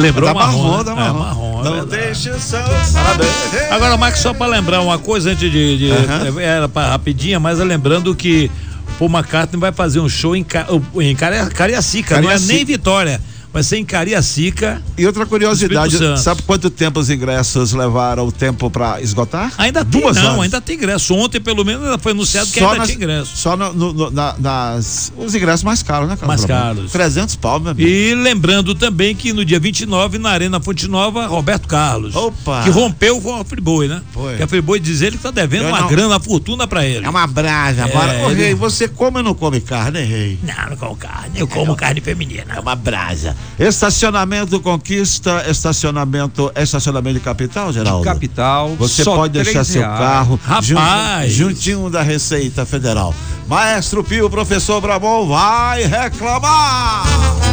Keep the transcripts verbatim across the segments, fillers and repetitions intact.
lembrou da marrom, marrom, né? da marrom. É, marrom, Não é deixa só. Parabéns. Agora, Max, só pra lembrar uma coisa antes de, de Uhum. era pra rapidinha, mas é lembrando que Paul McCartney vai fazer um show em, Ca- em Caria- Cariacica, não é Cariacica. nem Vitória, vai ser em Cariacica. E outra curiosidade, Espírito Santo. sabe quanto tempo os ingressos levaram o tempo pra esgotar? Ainda tem, Duas não, horas. ainda tem ingresso. Ontem, pelo menos, foi anunciado que Só ainda nas- tinha ingresso. Só no, no- no- na- nas, os ingressos mais caros, né, Carlos? Mais Brabão? caros. trezentos pau, meu amigo. E lembrando também que no dia vinte e nove, na Arena Fonte Nova, Roberto Carlos. Opa! Que rompeu com a Friboi, né? Foi. Que a Friboi diz ele que tá devendo Eu uma não- grana, uma fortuna pra ele. É uma brasa. É, Bora. Ô, ele- rei, você come ou não come carne, rei? Não, não como carne, eu como carne feminina. É uma brasa. Estacionamento Conquista, estacionamento, estacionamento de capital, Geraldo? Capital. Você só pode deixar três seu reais. carro Rapaz. jun- juntinho da Receita Federal. Maestro Pio, professor Brabon, vai reclamar!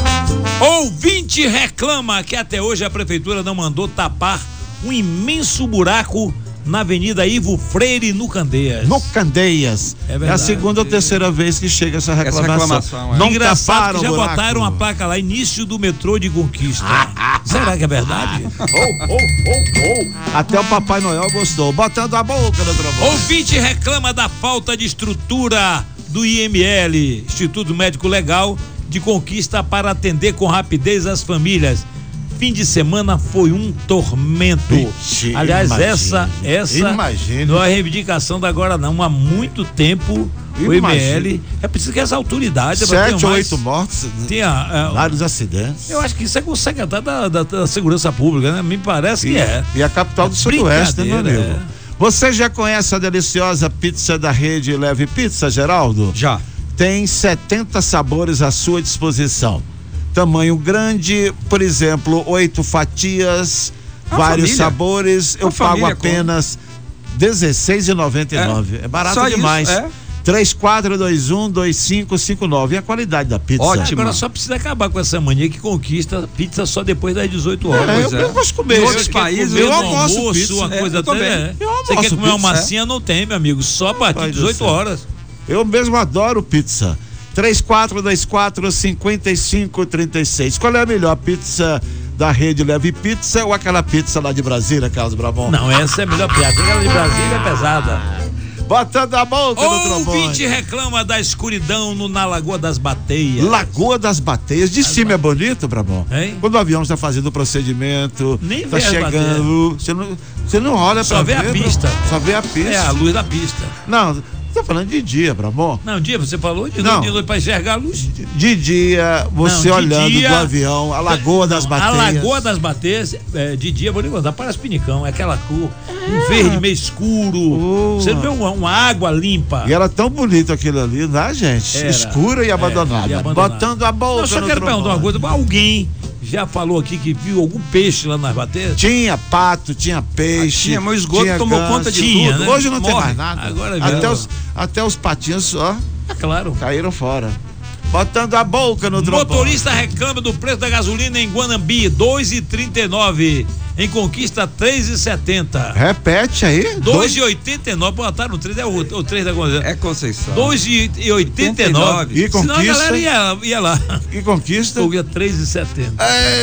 Ouvinte reclama que até hoje a prefeitura não mandou tapar um imenso buraco na Avenida Ivo Freire, no Candeias. No Candeias. É É, verdade. a segunda ou terceira vez que chega essa reclamação. reclamação, é. Não Engraçado taparam que já o buraco. botaram uma placa lá, início do metrô de Conquista. Será que é verdade? Oh, oh, oh, oh. Até o Papai Noel gostou. Botando a boca no trovão. Ouvinte reclama da falta de estrutura do I M L, Instituto Médico Legal de Conquista, para atender com rapidez as famílias. Fim de semana foi um tormento. Vixe, Aliás, imagine, essa essa imagine. não é reivindicação da agora não, há muito tempo o I M L Imagine. é preciso que as autoridades Sete ou mais- oito mortos, tenha, é, vários acidentes. eu acho que isso é com o secretário da, da, da Segurança Pública, né? Me parece que E, é. e a capital É do Sudoeste, né, meu brincadeira, amigo? é. Você já conhece a deliciosa pizza da rede Leve Pizza, Geraldo? Já. Tem setenta sabores à sua disposição. Tamanho grande, por exemplo, oito fatias, A vários família. sabores. Eu A pago família apenas dezesseis reais e noventa e nove centavos. É, barato Só isso, demais. é. três quatro dois um dois cinco cinco nove. E a qualidade da pizza? Ótimo. Agora só precisa acabar com essa mania que Conquista pizza só depois das dezoito horas. É, eu, Pois é. eu gosto de comer. Em outros Eu- países, Comer eu no almoço almoço, pizza. uma É, coisa eu também. até. Eu Você quer almoço comer uma pizza, massinha? Não tem, meu amigo. Só a partir Pai de do dezoito céu. horas. Eu mesmo adoro pizza. três quatro dois quatro cinco cinco três seis. Qual é a melhor pizza da rede Leve Pizza ou aquela pizza lá de Brasília, Carlos Brabon? Não, essa é a melhor piada. Aquela de Brasília é pesada. Botando a boca no trombone. Ouvinte reclama da escuridão no, na Lagoa das Bateias. Lagoa das Bateias. De cima é bonito, Brabon? Hein? Quando o avião está fazendo o procedimento, Nem tá vê as chegando, você não, você não olha Só pra vê a ver, pista. Só vê a pista. É a luz da pista. Não, tô falando de dia, Brabon. Não, dia você falou de Não. noite, de noite pra enxergar a luz. De dia, você Não, de olhando dia- do avião, a Lagoa das Não, Bateias. A Lagoa das Bateias, é, de dia, vou lhe contar, parece pinicão, é aquela cor, um verde meio escuro. Boa. Você vê uma, uma água limpa. E era tão bonito aquilo ali, né, gente? Era. Escura e É, abandonada. e abandonada. Botando a boca Eu só no quero perguntar uma trombone. coisa, alguém já falou aqui que viu algum peixe lá nas Bateias? Tinha pato, tinha peixe. Ah, tinha, mas o esgoto tinha tomou ganso. conta de Tinha, tudo. né? Hoje não tem Morre. mais nada. Agora até virou. os, até os patinhos só É claro. caíram fora. Botando a boca no trombone. Motorista reclama do preço da gasolina em Guanambi, dois e trinta e nove. Em Conquista, três e setenta. Repete aí. dois e oitenta e nove. Botaram o três, é o, o três da Guanambi. É Conceição. dois e oitenta e nove. E Senão a Conquista? galera ia, ia lá. E conquista. Conquista três e setenta.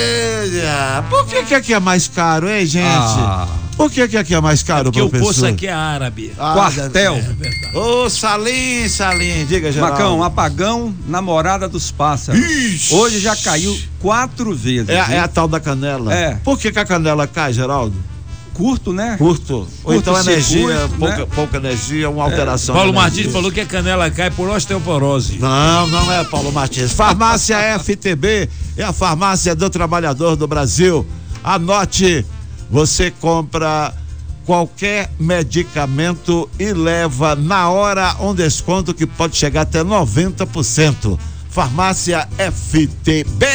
Eita, por que que aqui é mais caro, hein, gente? Ah. Por que que aqui é mais caro, Porque o professor? poço aqui é árabe. Ah, Quartel. É verdade. Ô, Salim, Salim, diga, Geraldo. Macão, apagão na Morada dos Pássaros. Ixi. Hoje já caiu quatro vezes. É, viu? é a tal da canela. É. Por que que a canela cai, Geraldo? Curto, né? Curto. Ou Curto então energia, circuito, pouca, né? pouca energia, uma alteração. Paulo da energia. Martins falou que a canela cai por osteoporose. Não, não é Paulo Martins. Farmácia F T B é a farmácia do trabalhador do Brasil. Anote, você compra qualquer medicamento e leva na hora um desconto que pode chegar até noventa por cento. Farmácia F T B.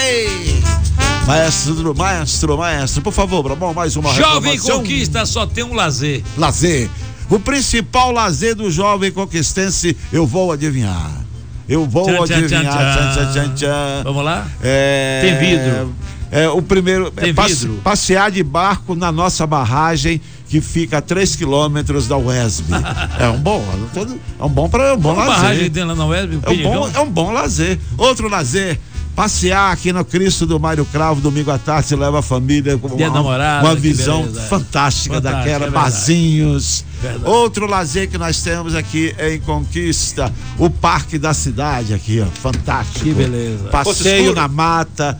Maestro, maestro, maestro, por favor, Brabão, mais uma Jovem reclamação. Conquista só tem um lazer. Lazer. O principal lazer do jovem conquistense, eu vou adivinhar. Eu vou Tchan, tchan, adivinhar. tchan, Tchan, tchan, tchan. Vamos lá? É, Tem vidro. É, o primeiro Tem é passe- vidro. passear de barco na nossa barragem que fica a três quilômetros da U E S B. É um bom, é um bom para um bom Uma lazer. barragem tem lá na U E S B, É um bom, é um bom lazer. Outro lazer, passear aqui no Cristo do Mário Cravo, domingo à tarde, você leva a família com uma, namorada, uma visão beleza, fantástica é. daquela, é barzinhos. Verdade. Outro lazer que nós temos aqui em Conquista, o Parque da Cidade aqui, ó, fantástico. Que beleza. Passeio na mata,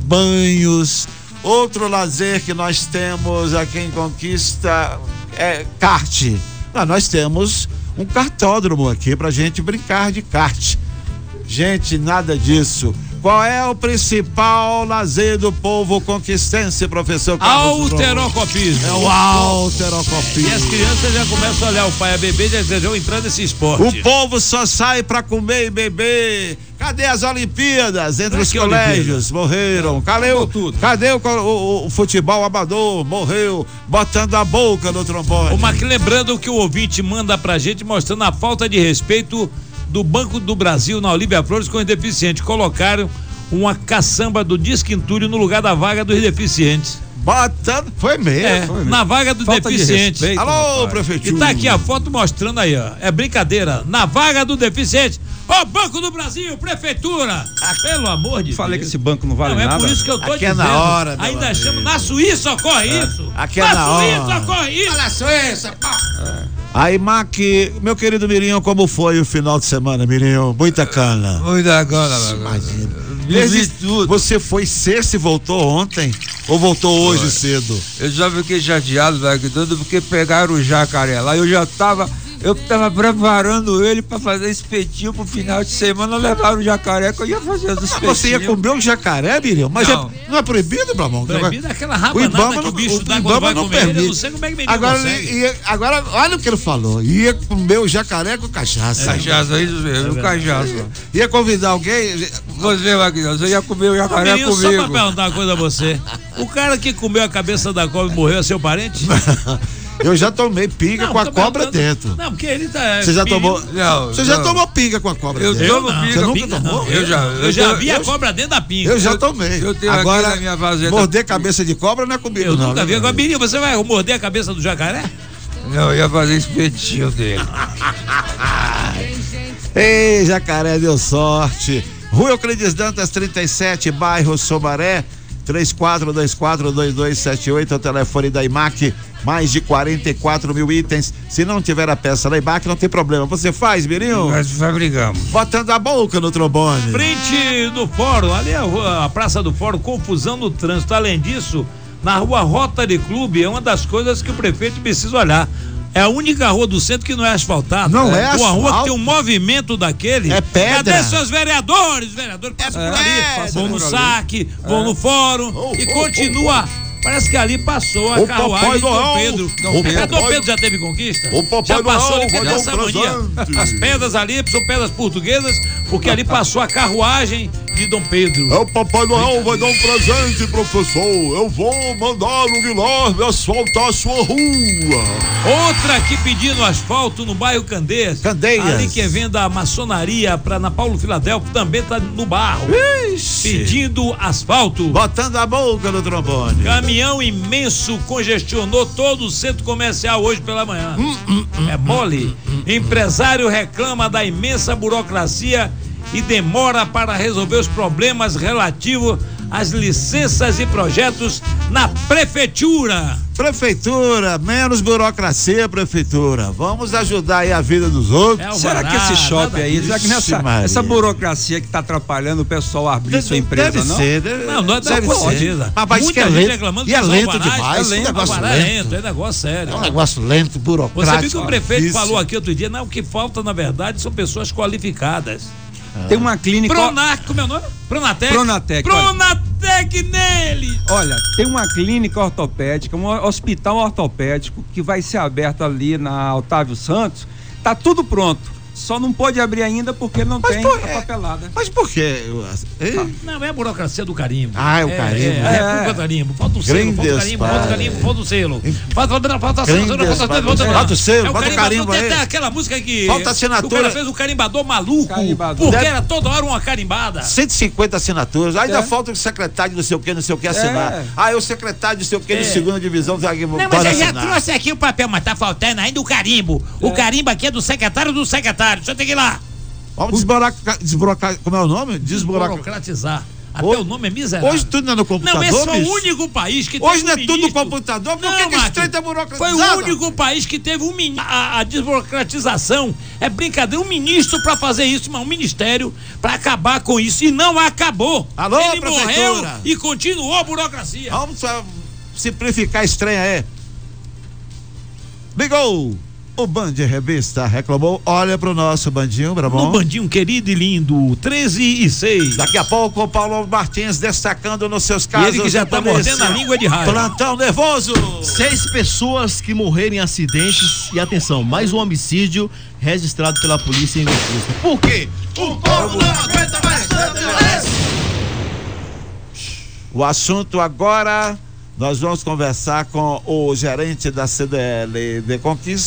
banhos. Outro lazer que nós temos aqui em Conquista é kart. Ah, nós temos um kartódromo aqui pra gente brincar de kart. Gente, nada disso. Qual é o principal lazer do povo conquistense, professor Carlos? Alterocopismo. É o alterocopismo. E as crianças já começam a olhar o pai a beber e já desejam entrar nesse esporte. O povo só sai pra comer e beber. Cadê as Olimpíadas? Entre Mas os que colégios, morreram. Cadê, o, cadê o, o, o futebol amador? Morreu, botando a boca no trombone. Uma que lembrando que o ouvinte manda pra gente, mostrando a falta de respeito do Banco do Brasil na Olívia Flores com os deficientes. Colocaram uma caçamba do Disquintúrio no lugar da vaga dos deficientes. Botando, foi mesmo. É, foi mesmo. na vaga do Falta deficiente. De respeito, Alô, rapaz. prefeitura. E tá aqui a foto mostrando aí, ó. É brincadeira. Na vaga do deficiente. Ô, Banco do Brasil, prefeitura. Ah, pelo amor de Falei Deus. que esse banco não vale Não, nada. é por isso que eu tô Aqui é dizendo. na hora, meu Ainda amigo. chamo. Na Suíça ocorre isso. Aqui é na na Suíça hora. ocorre isso. Olha a Suíça, pá. Aí, Mac, meu querido Mirinho, como foi o final de semana, Mirinho? Muita cana. Muita cana, Imagina. Vivi tudo. Você foi sexta e voltou ontem? Ou voltou hoje Foi. cedo? Eu já fiquei chateado, velho, tudo porque pegaram o jacaré lá. Eu já tava, eu tava preparando ele pra fazer espetinho pro final de semana. Levaram o jacaré que eu ia fazer os Ah, espetinhos. você ia comer um jacaré, Mirinho? Mas Não. é, não é proibido, meu irmão? Proibido é aquela O rabanada Ibama que o não, bicho o dá quando Ibama vai não comer ele. Eu permite. não sei como é que menino Agora, consegue. ele ia, agora, olha o que ele falou. Ia comer o jacaré com cachaça. Cachaça, isso mesmo, É cachaça. Ia convidar alguém. Você, Maquinão, você ia comer o Ô, jacaré menino, só pra comigo. perguntar uma coisa a você. O cara que comeu a cabeça da cobra e morreu é seu parente? Eu já tomei pinga Não, com a tô cobra perguntando- dentro. Não, porque ele tá. Você já perigo. tomou? Não, Você já não. tomou pinga com a cobra Eu dentro? tomo não, pinga. Você nunca pinga tomou? não. Eu já- Eu, eu já tenho- vi a eu- cobra dentro da pinga. Eu já Eu- tomei. eu tenho aqui Agora, na minha fazenda- morder cabeça de cobra não é comigo, Eu não. nunca né, vi. meu Agora, amigo? menino, você vai morder a cabeça do jacaré? Não, eu ia fazer espetinho dele. Ei, jacaré deu sorte. Rua Euclides Dantas, trinta e sete, bairro Somaré, três quatro dois quatro, dois dois sete oito, é o telefone da I M A C, mais de quarenta e quatro mil itens. Se não tiver a peça da I M A C, não tem problema. Você faz, Mirinho? Nós fabricamos. Botando a boca no trombone. Frente do fórum, ali é a, rua- a Praça do Fórum, confusão no trânsito. Além disso, na rua Rotary Club é uma das coisas que o prefeito precisa olhar. É a única rua do centro que não é asfaltada. Não é Uma rua que asfalto. tem um movimento daquele. É pedra. Cadê seus vereadores? Os vereadores passam por ali, pedra. vão no Por ali. saque, vão no fórum Oh, e oh, continua. Parece que ali passou a O carruagem Papai de Dom Noel. Pedro. Dom Dom Pedro. Pedro. Pedro já teve conquista? O Papai já passou Noel ali, vai cadê dar um essa mania? presente. As pedras ali são pedras portuguesas, porque ali passou a carruagem de Dom Pedro. É o Papai Noel vai dar um presente, professor. Eu vou mandar o Guilherme asfaltar a sua rua. Outra aqui pedindo asfalto no bairro Candeias. Candeias. Ali que venda a maçonaria pra, na Paulo Filadélfia também tá no barro. Pedindo asfalto. Botando a boca no trombone. Caminhão imenso congestionou todo o centro comercial hoje pela manhã. É mole. Empresário reclama da imensa burocracia e demora para resolver os problemas relativos às licenças e projetos na prefeitura. Prefeitura, menos burocracia, prefeitura. Vamos ajudar aí a vida dos outros. É o Será que Alvará, esse shopping nada aí, disso. será que nessa Ixi, Maria. essa burocracia que tá atrapalhando o pessoal abrir sua empresa, deve não? ser, deve, Não, não é deve com ser. certeza. Mas Muita que é gente lento, reclamando e é dos lento alvarás, demais, é é um lento, negócio alvará é lento. lento, é negócio sério. É um negócio lento, Você burocrático. viu que o prefeito difícil. falou aqui outro dia, não, o que falta na verdade são pessoas qualificadas. Tem uma clínica. Pronac, como é o nome? Pronatec? Pronatec, Pronatec nele! Olha, tem uma clínica ortopédica, um hospital ortopédico que vai ser aberto ali na Otávio Santos. Tá tudo pronto. Só não pode abrir ainda porque não Mas tem por- a papelada. Mas por quê? Ei, Não, é a burocracia do carimbo. Ah, é o carimbo. É, é, É. a culpa do carimbo. Falta o selo, falta o Grandes carimbo, falta o pais. carimbo, falta o selo. Falta, falta, falta a Grandes assinatura, falta pais. falta- Falta o selo, é falta o carimbo tem aí. até aquela música que Falta a assinatura. o cara fez um carimbador maluco, Carimbador. porque era toda hora uma carimbada. cento e cinquenta assinaturas, ainda É. falta o secretário não sei o que, não sei o que assinar. É. Ah, é o secretário não sei o que de É. segunda divisão vai Não, mas pode eu já assinar. trouxe aqui o papel, mas tá faltando ainda o carimbo. O carimbo aqui é do secretário do secretário. Deixa eu ter que ir lá. Vamos desburacar, desburacar, como é o nome? Desburacar. Burocratizar. Até hoje, o nome é miserável. Hoje tudo não é no computador, Não, esse foi bicho? o único país que Hoje teve não é um tudo no ministro. computador? Por Não, que que esse Marquinhos, trem tá burocratizado? Foi o único país que teve um ministro. A, a desburocratização é brincadeira. Um ministro pra fazer isso, mas um ministério pra acabar com isso. E não acabou. Alô, Ele prefeitura. morreu e continuou a burocracia. Vamos só simplificar esse trem aí. Ligou! O Band Revista reclamou. Olha pro nosso bandinho, Bramon. No bandinho querido e lindo, treze e seis. Daqui a pouco o Paulo Martins destacando nos seus casos. Ele que já tá polícia. mordendo a língua de raiva. Plantão nervoso. Seis pessoas que morreram em acidentes e atenção, mais um homicídio registrado pela polícia em Augusta. Por quê? O povo não aguenta mais tanta violência. O assunto agora, nós vamos conversar com o gerente da C D L de Conquista.